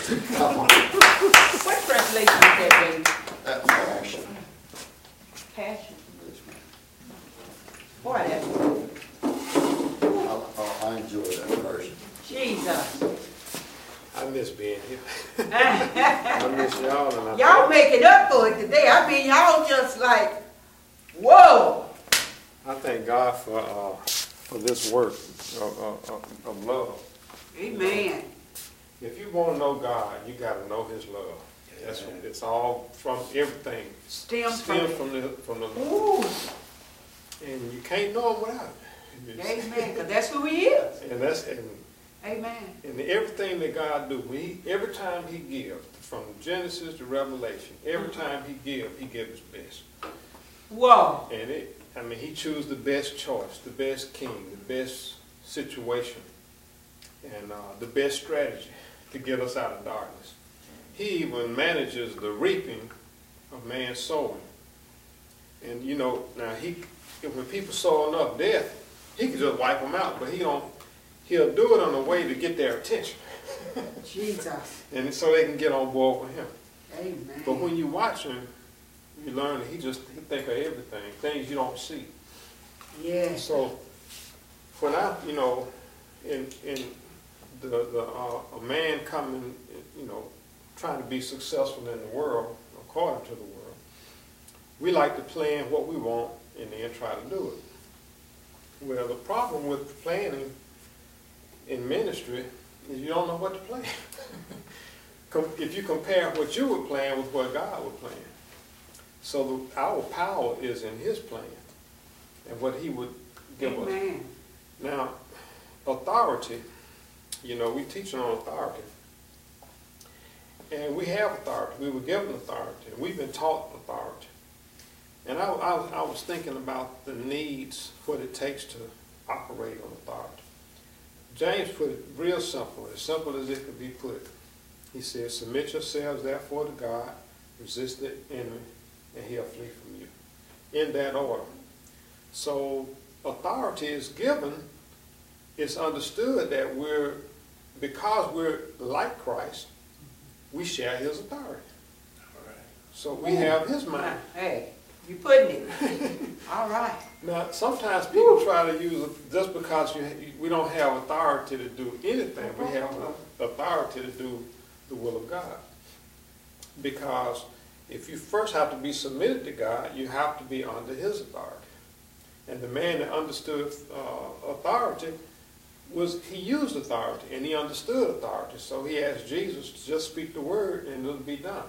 Come on. What translation is that, baby? That's passion. Passion. Yes, ma'am. Boy, that's I enjoy that version. Jesus. I miss being here. I miss y'all. And Y'all making up for it today. I mean, y'all just like, whoa. I thank God for this work of love. Amen. If you want to know God, you got to know His love. That's what, it's all from everything. Stems Stems from from the Ooh. and you can't know Him without it. Amen. Because that's who He is. And Amen. and everything that God do, every time He gives, from Genesis to Revelation, every time He gives His best. Whoa. And He chooses the best choice, the best king, the best situation, and the best strategy to get us out of darkness. He even manages the reaping of man's sowing. And you know, now when people sow enough death, He can just wipe them out, but He'll do it on a way to get their attention. Jesus. And so they can get on board with Him. Amen. But when you watch Him, you learn that He think of everything, things you don't see. Yes. So when in a man coming, trying to be successful in the world, according to the world, we like to plan what we want and then try to do it. Well, the problem with planning in ministry is you don't know what to plan. If you compare what you would plan with what God would plan. So our power is in His plan and what He would give Amen. us. Now, authority, we teach on authority. And we have authority. We were given authority. And we've been taught authority. And I was thinking about the needs, what it takes to operate on authority. James put it real simple as it could be put. He says, submit yourselves therefore to God, resist the enemy, and He'll flee from you. In that order. So authority is given. It's understood that because we're like Christ, we share His authority. So we have His mind. Hey, you putting it. All right. Now, sometimes people try to use it just because we don't have authority to do anything. We have authority to do the will of God. Because if you first have to be submitted to God, you have to be under His authority. And the man that understood authority he used authority, and he understood authority. So he asked Jesus to just speak the word and it'll be done.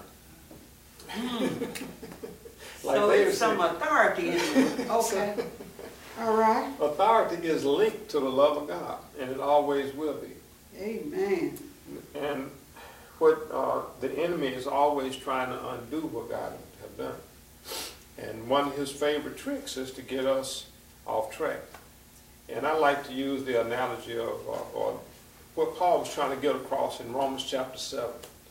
Like so David there's some authority in it. Okay. All right. Authority is linked to the love of God, and it always will be. Amen. And what the enemy is always trying to undo what God has done. And one of his favorite tricks is to get us off track. And I like to use the analogy of or what Paul was trying to get across in Romans chapter 7.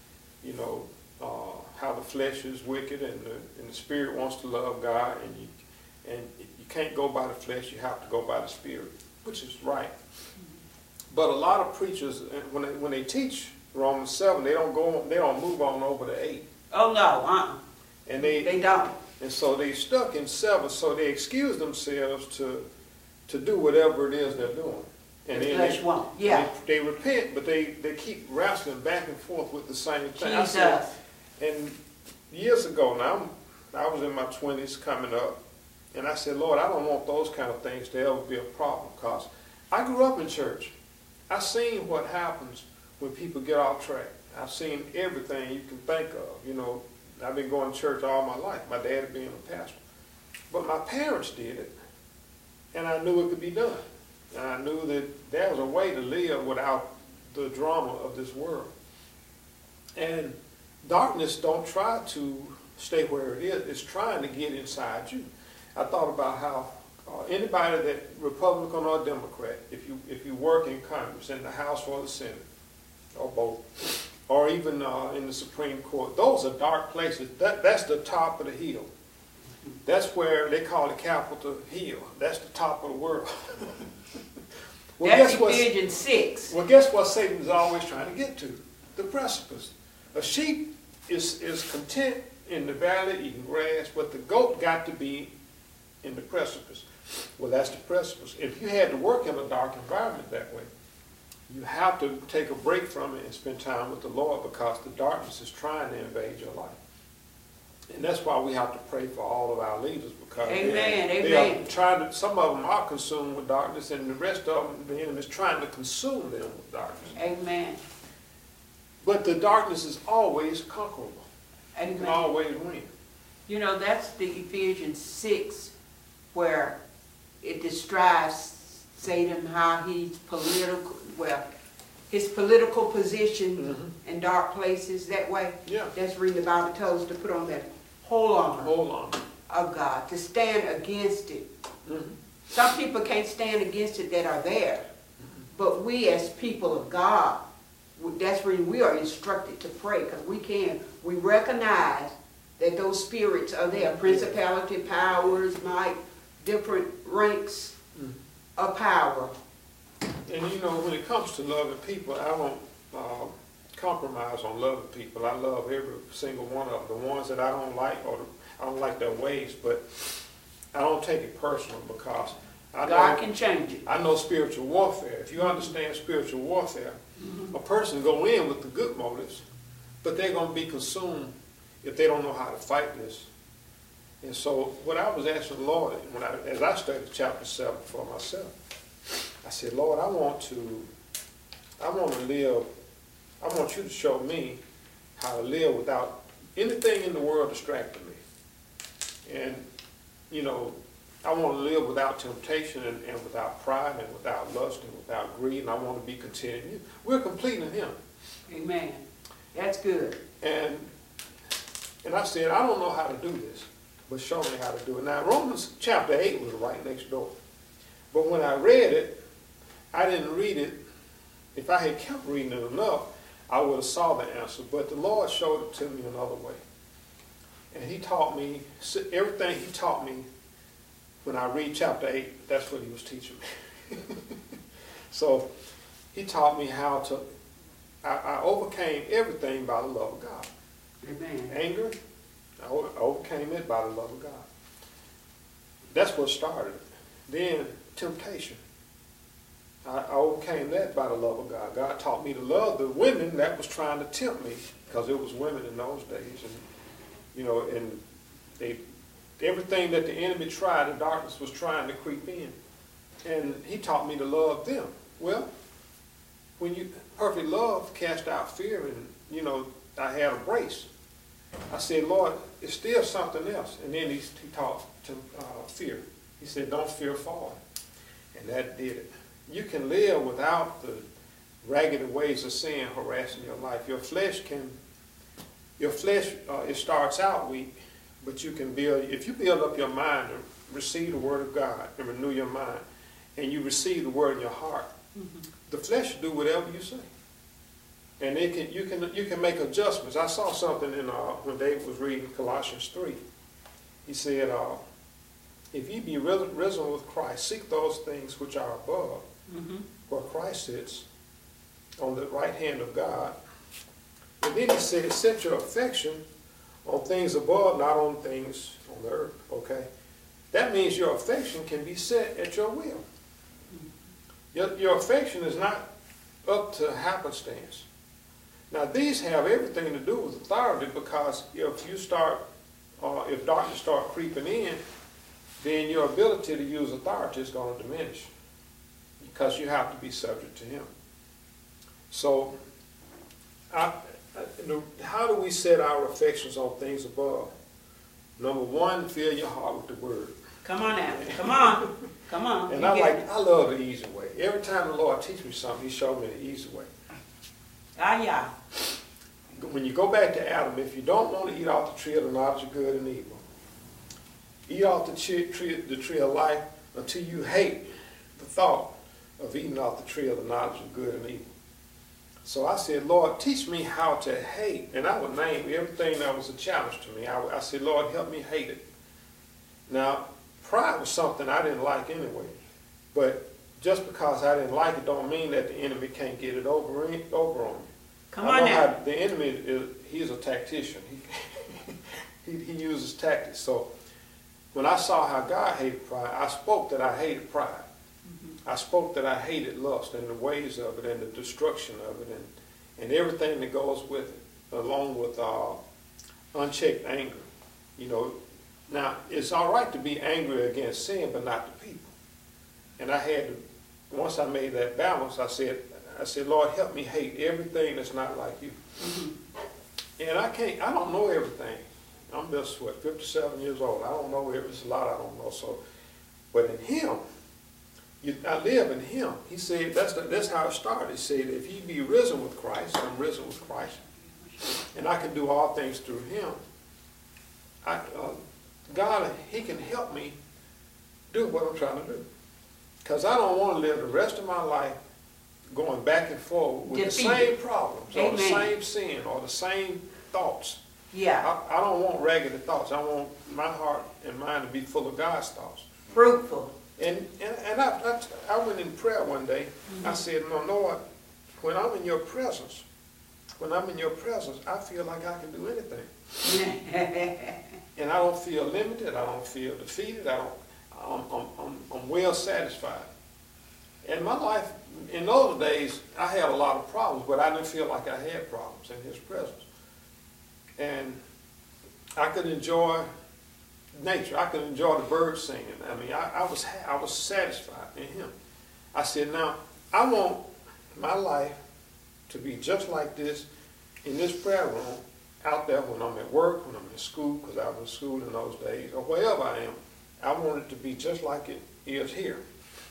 How the flesh is wicked and the spirit wants to love God, and you can't go by the flesh, you have to go by the spirit, which is right. But a lot of preachers, when they teach Romans 7, they don't move on over to 8. Oh no, And they don't. And so they stuck in 7, so they excuse themselves to do whatever it is they're doing. And the flesh won't. Yeah. They repent, but they keep wrestling back and forth with the same thing. Jesus. And years ago now, I was in my 20s coming up, and I said, Lord, I don't want those kind of things to ever be a problem, because I grew up in church. I've seen what happens when people get off track. I've seen everything you can think of. I've been going to church all my life, my dad being a pastor. But my parents did it, and I knew it could be done. And I knew that there was a way to live without the drama of this world. And darkness don't try to stay where it is. It's trying to get inside you. I thought about how anybody that, Republican or Democrat, if you work in Congress, in the House or the Senate, or both, or even in the Supreme Court, those are dark places. That's the top of the hill. That's where they call it Capitol Hill. That's the top of the world. Well, that's Ephesians 6. Well, guess what Satan's always trying to get to? The precipice. A sheep is content in the valley eating grass, but the goat got to be in the precipice. Well, that's the precipice. If you had to work in a dark environment that way, you have to take a break from it and spend time with the Lord, because the darkness is trying to invade your life. And that's why we have to pray for all of our leaders, because they are trying to, some of them are consumed with darkness, and the rest of them, the enemy is trying to consume them with darkness. Amen. But the darkness is always conquerable. Amen. You can always win. You know, that's the Ephesians 6, where it describes Satan, how he's political, well, his political position in dark places that way. Yeah. That's reading the Bible tells us to put on that whole armor Hold on. of God, to stand against it. Some people can't stand against it that are there. But we as people of God, that's when we are instructed to pray, because we recognize that those spirits are there, principality, powers, might, different ranks of power. And you know, when it comes to loving people, I don't compromise on loving people. I love every single one of them. The ones that I don't like, or I don't like their ways, but I don't take it personal, because God can change it. I know spiritual warfare. If you understand spiritual warfare, a person go in with the good motives, but they're going to be consumed if they don't know how to fight this. And so what I was asking the Lord, as I studied chapter 7 for myself, I said, Lord, I want to live, I want you to show me how to live without anything in the world distracting me. And, you know, I want to live without temptation and without pride and without lust and without greed, and I want to be content in you. We're complete in him. Amen. That's good. And I said, I don't know how to do this, but show me how to do it. Now, Romans chapter 8 was right next door. But when I read it, I didn't read it. If I had kept reading it enough, I would have saw the answer. But the Lord showed it to me another way. And he taught me, everything he taught me when I read chapter 8, that's what he was teaching me. So he taught me how to, I overcame everything by the love of God. Amen. Anger, I overcame it by the love of God. That's what started it. Then temptation, I overcame that by the love of God. God taught me to love the women that was trying to tempt me, because it was women in those days, and you know, and everything that the enemy tried, the darkness was trying to creep in, and he taught me to love them. Well, when you perfect love cast out fear, and you know, I had a brace. I said, Lord, it's still something else. And then he taught to fear. He said, don't fear falling. And that did it. You can live without the raggedy ways of sin harassing your life. Your flesh, it starts out weak, but you can build, if you build up your mind to receive the word of God and renew your mind, and you receive the word in your heart, the flesh will do whatever you say. And you can make adjustments. I saw something in when David was reading Colossians 3. He said, if ye be risen with Christ, seek those things which are above, where Christ sits on the right hand of God. And then he said, set your affection on things above, not on things on the earth. Okay? That means your affection can be set at your will. Your affection is not up to happenstance. Now, these have everything to do with authority, because if you start, if darkness starts creeping in, then your ability to use authority is going to diminish, because you have to be subject to him. So, how do we set our affections on things above? Number one, fill your heart with the word. Come on now. Come on. Come on. And I love the easy way. Every time the Lord teaches me something, he showed me the easy way. Ah, yeah. When you go back to Adam, if you don't want to eat off the tree of the knowledge of good and evil, eat off the tree of life until you hate the thought of eating off the tree of the knowledge of good and evil. So I said, Lord, teach me how to hate. And I would name everything that was a challenge to me. I said, Lord, help me hate it. Now, pride was something I didn't like anyway. But just because I didn't like it don't mean that the enemy can't get it over on me. Come I on know now. how the enemy he's a tactician. He uses tactics. So when I saw how God hated pride, I spoke that I hated pride. I spoke that I hated lust and the ways of it and the destruction of it and everything that goes with it, along with unchecked anger. You know, now it's all right to be angry against sin, but not the people. And I had to, once I made that balance, I said, Lord, help me hate everything that's not like you. And I don't know everything. I'm just, 57 years old. I don't know there's a lot I don't know. So, but in Him, I live in Him. He said, that's how it started. He said, if ye be risen with Christ, I'm risen with Christ. And I can do all things through Him. God, He can help me do what I'm trying to do. Because I don't want to live the rest of my life going back and forth with the same problems or the same sin or the same thoughts. Yeah. I don't want raggedy thoughts. I want my heart and mind to be full of God's thoughts. Fruitful. And I went in prayer one day. I said, no, Lord, when I'm in your presence, I feel like I can do anything. And I don't feel limited. I don't feel defeated. I'm well satisfied. And my life, in those days, I had a lot of problems, but I didn't feel like I had problems in His presence. And I could enjoy nature. I could enjoy the birds singing. I mean, I was satisfied in Him. I said, now, I want my life to be just like this in this prayer room, out there when I'm at work, when I'm in school, because I was in school in those days, or wherever I am. I want it to be just like it is here.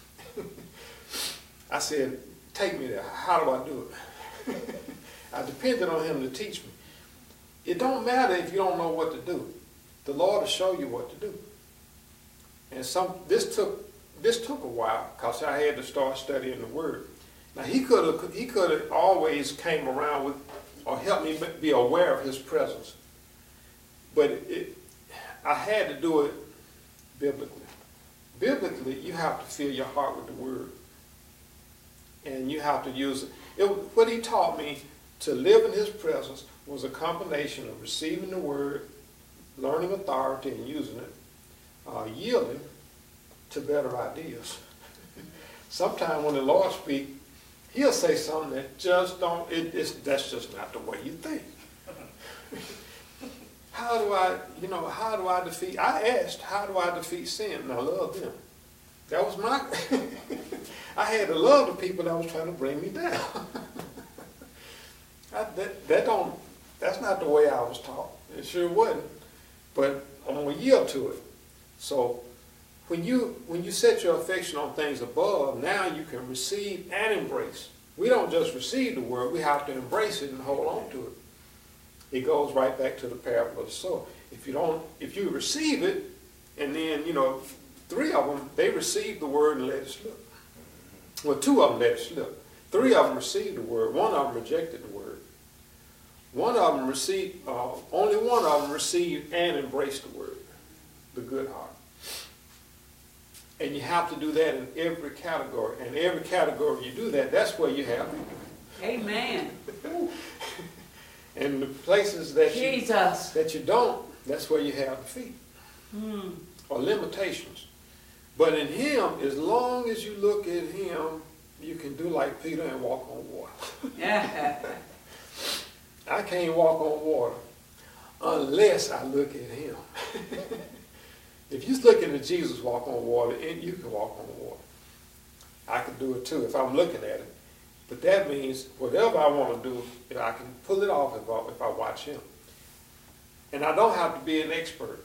I said, take me there. How do I do it? I depended on Him to teach me. It don't matter if you don't know what to do. The Lord will show you what to do. And this took a while because I had to start studying the Word. Now He could have always came around with or helped me be aware of His presence. But I had to do it biblically. Biblically, you have to fill your heart with the Word. And you have to use it. What He taught me to live in His presence was a combination of receiving the Word, learning authority and using it, yielding to better ideas. Sometimes when the Lord speaks, He'll say something that just that's just not the way you think. How do I defeat? I asked, how do I defeat sin? And I love them. That was my, I had to love the people that was trying to bring me down. That's not the way I was taught. It sure wasn't. But I'm going to yield to it. So when you set your affection on things above, now you can receive and embrace. We don't just receive the Word, we have to embrace it and hold on to it. It goes right back to the parable of the sower. If you receive it, and then, three of them, they received the Word and let it slip. Well, two of them let it slip. Three of them received the Word. One of them rejected the Word. Only one of them received and embraced the Word, the good heart. And you have to do that in every category. And every category you do that, that's where you have it. Amen. And the places that you don't, that's where you have defeat. Or limitations. But in Him, as long as you look at Him, you can do like Peter and walk on water. I can't walk on water unless I look at Him. If you're looking at Jesus walk on water, and you can walk on water. I can do it too if I'm looking at it. But that means whatever I want to do, I can pull it off if I watch Him. And I don't have to be an expert.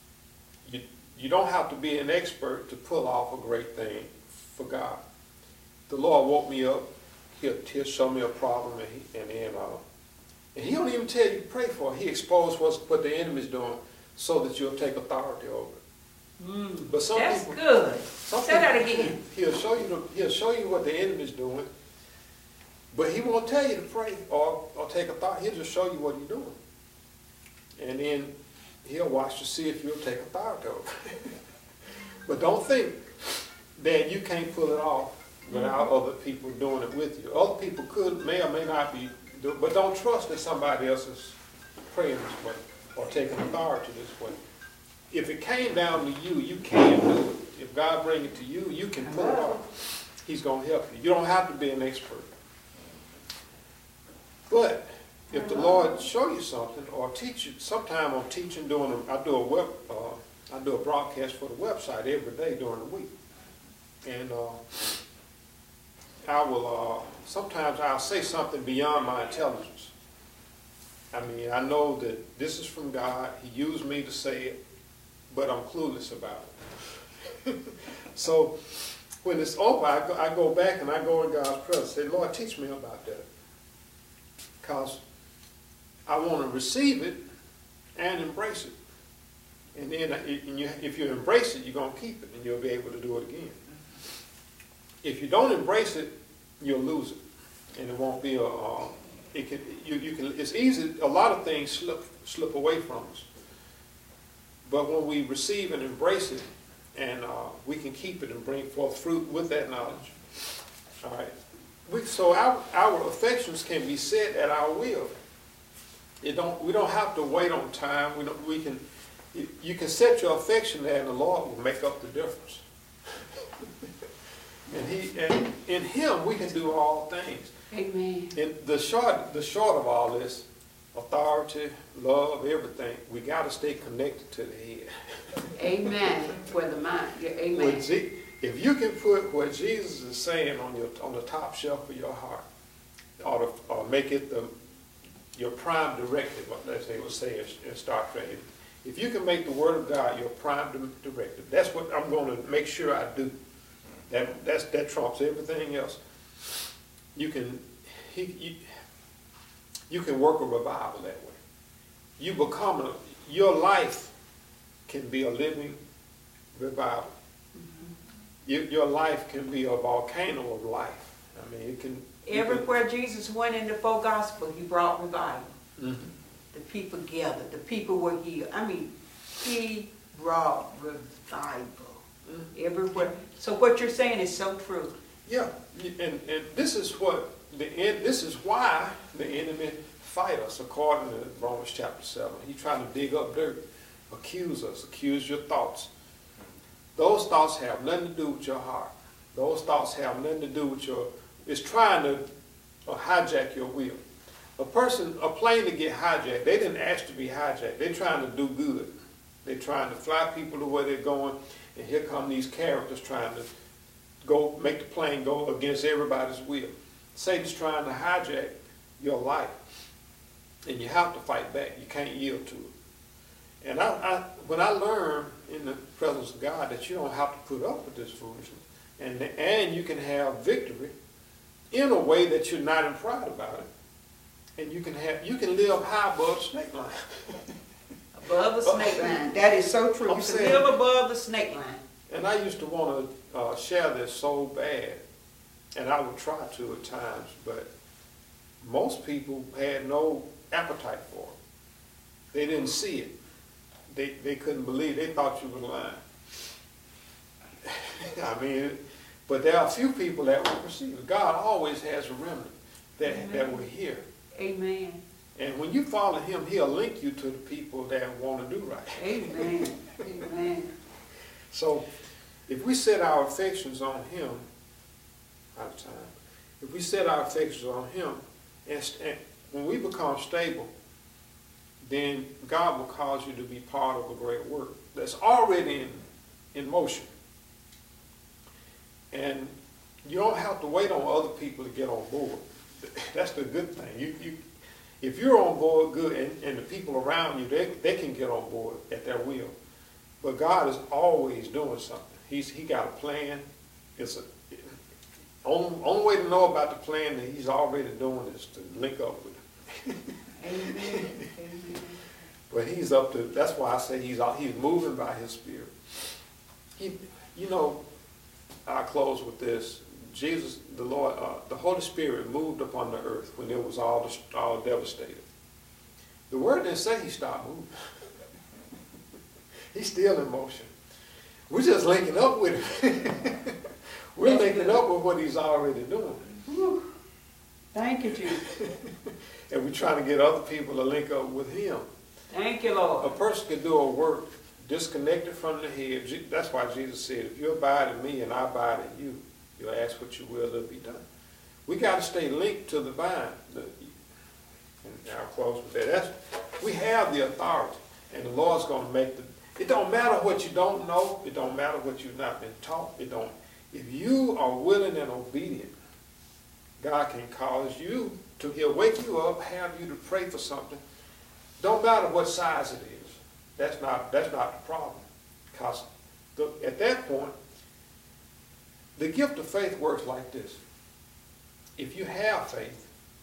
You don't have to be an expert to pull off a great thing for God. The Lord woke me up. He'll show me a problem, and He don't even tell you to pray for it. He exposed what the enemy's doing so that you'll take authority over it. But That's good. Say that again. He'll show you what the enemy's doing, but He won't tell you to pray or take authority. He'll just show you what He's doing. And then He'll watch to see if you'll take authority over it. But don't think that you can't pull it off without other people doing it with you. Other people may or may not be But don't trust that somebody else is praying this way or taking authority this way. If it came down to you, you can do it. If God brings it to you, you can pull it off. He's going to help you. You don't have to be an expert. But if the Lord show you something or teach you, sometime I'm teaching I do a broadcast for the website every day during the week. And sometimes I'll say something beyond my intelligence. I mean, I know that this is from God. He used me to say it, but I'm clueless about it. So when it's over, I go back and I go in God's presence and say, Lord, teach me about that. Because I want to receive it and embrace it. And then if you embrace it, you're going to keep it and you'll be able to do it again. If you don't embrace it, you'll lose it. And it won't be it's easy, a lot of things slip away from us. But when we receive and embrace it, and we can keep it and bring forth fruit with that knowledge. All right. So our affections can be set at our will. We don't have to wait on time. You can set your affection there, and the Lord will make up the difference. And in Him we can do all things. Amen. And the short of all this, authority, love, everything, we got to stay connected to the head. Amen. For the mind. Yeah, amen. If you can put what Jesus is saying on the top shelf of your heart, or make it your prime directive, as they would say in Star Trek. If you can make the Word of God your prime directive, that's what I'm going to make sure I do. That trumps everything else. You can work a revival that way. Your life can be a living revival. Mm-hmm. Your life can be a volcano of life. I mean, it can. Everywhere Jesus went in the four Gospels, He brought revival. Mm-hmm. The people gathered. The people were healed. I mean, He brought revival. Mm-hmm. Everywhere. So what you're saying is so true. Yeah, and this is what this is why the enemy fight us, according to Romans chapter 7. He's trying to dig up dirt, accuse us, accuse your thoughts. Those thoughts have nothing to do with your heart. Those thoughts have nothing to do with it's trying to hijack your will. A plane to get hijacked, they didn't ask to be hijacked. They're trying to do good. They're trying to fly people to where they're going, and here come these characters trying to make the plane go against everybody's will. Satan's trying to hijack your life, and you have to fight back. You can't yield to it. And when I learned in the presence of God that you don't have to put up with this foolishness, and you can have victory in a way that you're not in pride about it, and you can live high above the snake line. Above the snake line. That is so true. You can live above the snake line. And I used to want to share this so bad, and I would try to at times, but most people had no appetite for it. They didn't see it. They couldn't believe it. They thought you were lying. I mean, but there are a few people that will receive it. God always has a remnant that will hear. Amen. And when you follow Him, He'll link you to the people that want to do right. Amen. Amen. So, if we set our affections on Him, out of time, if we set our affections on Him, and when we become stable, then God will cause you to be part of a great work that's already in motion. And you don't have to wait on other people to get on board. That's the good thing. If you're on board, good, and the people around you, they can get on board at their will. But God is always doing something. He got a plan. Only way to know about the plan that He's already doing is to link up with it. Amen. But He's up to. That's why I say He's moving by His Spirit. I'll close with this. Jesus, the Lord, the Holy Spirit moved upon the earth when it was all devastated. The Word didn't say He stopped moving. He's still in motion. We're just linking up with Him. We're linking up with what He's already doing. Thank you, Jesus. And we're trying to get other people to link up with him. Thank you, A Lord. person can do a work disconnected from the head. That's why Jesus said, if you abide in me and I abide in you, you'll ask what you will, it'll be done. We got to stay linked to the vine. And I'll close with that. We have the authority, and the Lord's going to make it don't matter what you don't know. It don't matter what you've not been taught. If you are willing and obedient, God can cause you to, he'll wake you up, have you to pray for something. Don't matter what size it is. That's not the problem. Because at that point, the gift of faith works like this. If you have faith,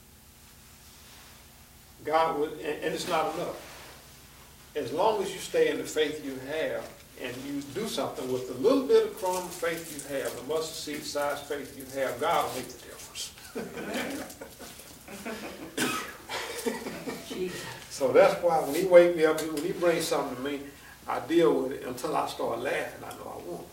God would, and it's not enough. As long as you stay in the faith you have, and you do something with the little bit of crumb of faith you have, the mustard seed size faith you have, God will make the difference. So that's why when he wake me up, when he brings something to me, I deal with it until I start laughing. I know I won't.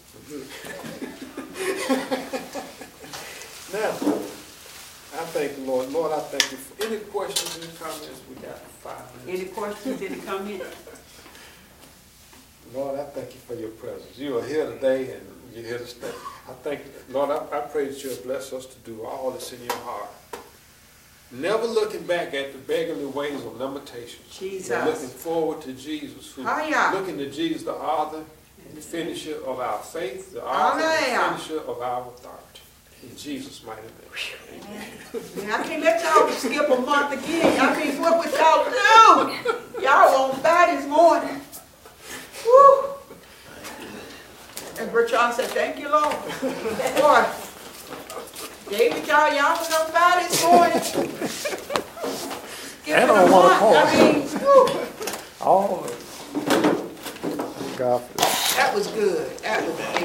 Now, I thank the Lord. Lord, I thank you for any questions, any comments. We got 5 minutes. Any questions, any comments? Lord, I thank you for your presence. You are here today and you're here to stay. I thank, Lord, I pray that you'll bless us to do all that's in your heart. Never looking back at the beggarly ways of limitations. Jesus. But looking forward to Jesus. Looking to Jesus, the author and the finisher of our faith, the author and finisher of our authority. In Jesus' mighty name. Man, I can't let y'all skip a month again. I mean, what would y'all do? Y'all on fire this morning. Woo! And Bertrand said, thank you, Lord. Boy, David, y'all was on fire this morning. Skipping a month. I mean, woo. All of it. God. That was good. That was